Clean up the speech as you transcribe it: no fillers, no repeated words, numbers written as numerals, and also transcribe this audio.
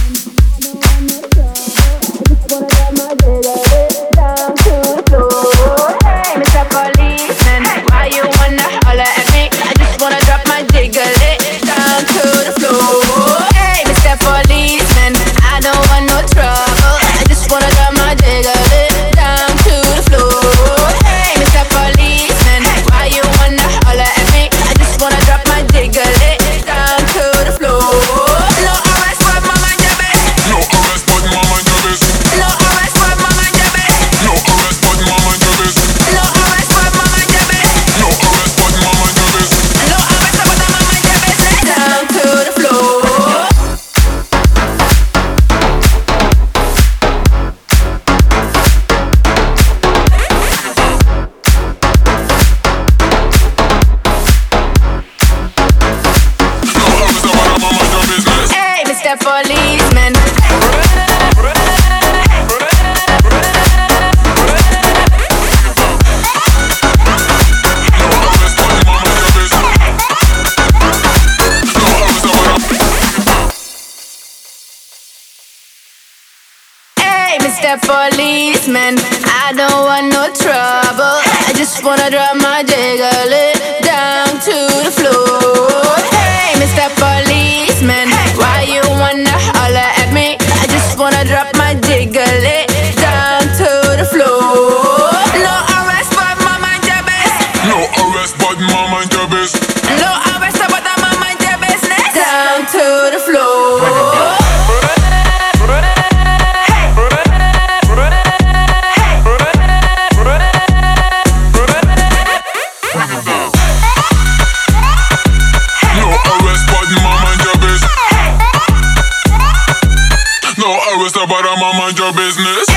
Policeman. Hey, Mr. Policeman, I don't want no trouble. I just wanna drop my jiggle down to the floor. Hey, Mr. Policeman, why you wanna holler at me? I just wanna drop my jiggle down to the floor. No arrest, but my mind your business. No arrest, but my mind your business. No arrest, but my mind your business. Down to the floor. No arrest, but I'm mind your business.